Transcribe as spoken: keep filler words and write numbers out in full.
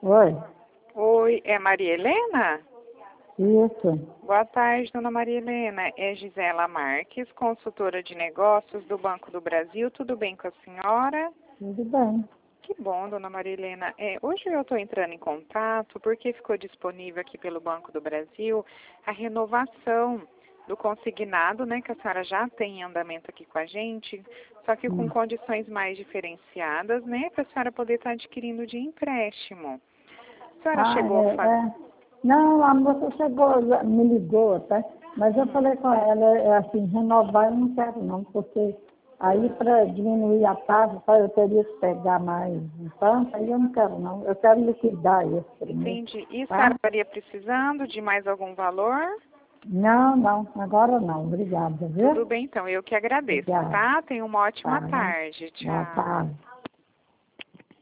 Oi, Oi, é Maria Helena? isso. Boa tarde, dona Maria Helena. É Gisela Marques, consultora de negócios do Banco do Brasil. Tudo bem com a senhora? Tudo bem. Que bom, dona Maria Helena. É, hoje eu estou entrando em contato porque ficou disponível aqui pelo Banco do Brasil a renovação do consignado, né, que a senhora já tem em andamento aqui com a gente, só que com Hum. condições mais diferenciadas, né, para a senhora poder estar adquirindo de empréstimo. A senhora Ah, chegou a é, fazer... é. Não, a moça chegou, já me ligou até, mas eu falei com ela, é assim, renovar eu não quero não, porque aí para diminuir a taxa, só eu teria que pegar mais um tanto, aí eu não quero não, eu quero liquidar esse primeiro, Entendi. E a senhora tá? estaria precisando de mais algum valor? Não, não, agora não, obrigada, Tudo viu? bem, então. Eu que agradeço, Obrigada, tá? Tenha uma ótima tá, né? tarde. Boa Tchau. tarde.